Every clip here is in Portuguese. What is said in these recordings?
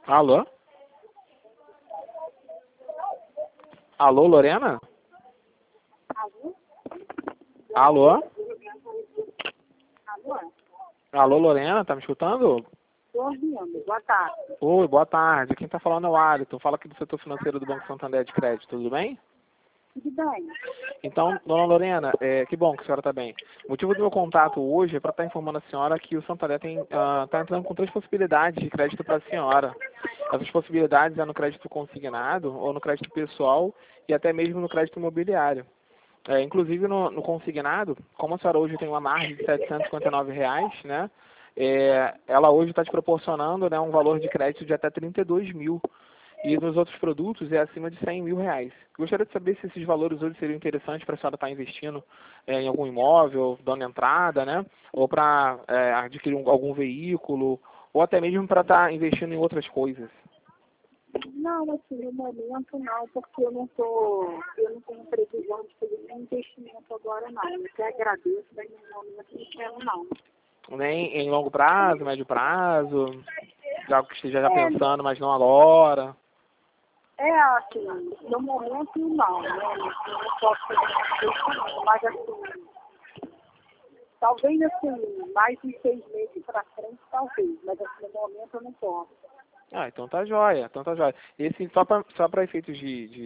Alô? Alô, Lorena? Alô? Alô? Alô, Lorena, tá me escutando? Estou ouvindo. Boa tarde. Oi, boa tarde. Quem tá falando é o Alisson. Fala aqui do setor financeiro do Banco Santander de Crédito, tudo bem? Tudo bem? Então, dona Lorena, que bom que a senhora está bem. O motivo do meu contato hoje é para estar informando a senhora que o Santander está entrando com 3 possibilidades de crédito para a senhora. Essas possibilidades é no crédito consignado, ou no crédito pessoal, e até mesmo no crédito imobiliário. Inclusive no consignado, como a senhora hoje tem uma margem de R$ 759, né? Ela hoje está te proporcionando, né, um valor de crédito de até 32 mil. E nos outros produtos é acima de R$ 100.000. Gostaria de saber se esses valores hoje seriam interessantes para a senhora estar investindo em algum imóvel, dando entrada, né? Ou para adquirir algum veículo, ou até mesmo para estar investindo em outras coisas. Não, assim, no momento não, porque eu não tenho previsão de fazer nenhum investimento agora não. Eu até agradeço, mas no momento não quero não. Nem em longo prazo, médio prazo, de algo que esteja já É, pensando, mas não agora. assim, no momento não, né? Eu não posso fazer investimento, mas assim, talvez assim, mais de 6 meses para frente, talvez, mas assim, no momento eu não posso. Ah, então tá jóia, então tá jóia. Esse, só para efeitos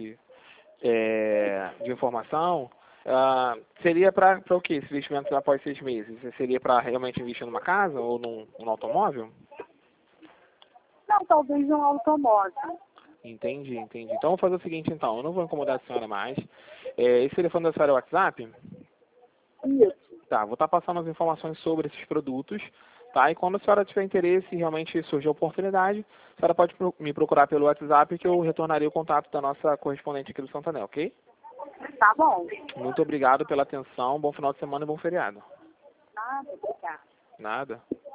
de informação, seria para o que esse investimento após 6 meses? Seria para realmente investir numa casa ou num automóvel? Não, talvez um automóvel. Entendi, entendi. Então, vou fazer o seguinte, então. Eu não vou incomodar a senhora mais. Esse telefone da senhora é o WhatsApp? Isso. Tá, vou estar passando as informações sobre esses produtos, tá? E quando a senhora tiver interesse e realmente surgir a oportunidade, a senhora pode me procurar pelo WhatsApp que eu retornarei o contato da nossa correspondente aqui do Santander, ok? Tá bom. Muito obrigado pela atenção. Bom final de semana e bom feriado. Nada, obrigada. Nada.